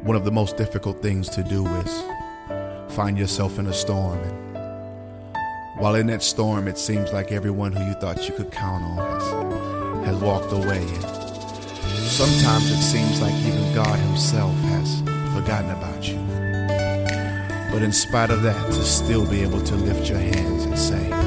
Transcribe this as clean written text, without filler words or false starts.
One of the most difficult things to do is find yourself in a storm, and while in that storm it seems like everyone who you thought you could count on has walked away, and sometimes it seems like even God himself has forgotten about you. But in spite of that, to still be able to lift your hands and say,